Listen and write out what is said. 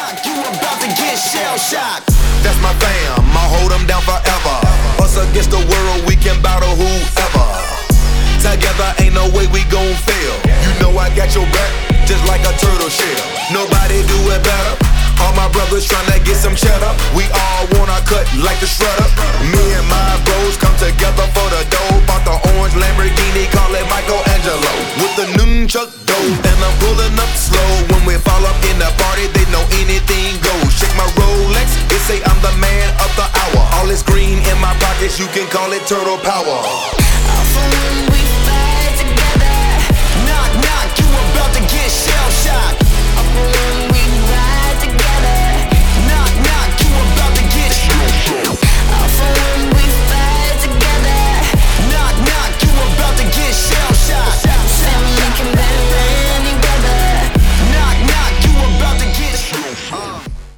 block, you about to get shell shocked. That's my fam, I'll hold them down forever. Us against the world, we can battle whoever. Together ain't no way we gon' fail. You know I got your back, just like a turtle shell. Nobody do it better. All my brothers tryna get some cheddar. We all want our cut like the shredder. Me and my bros come together for the dough. Bought the orange Lamborghini, call it Michelangelo. With the nunchuck dough, and I'm pulling up slow. When we fall up in the party, they know anything goes. Shake my Rolex, they say I'm the man of the hour. All this green in my pockets, you can call it turtle power.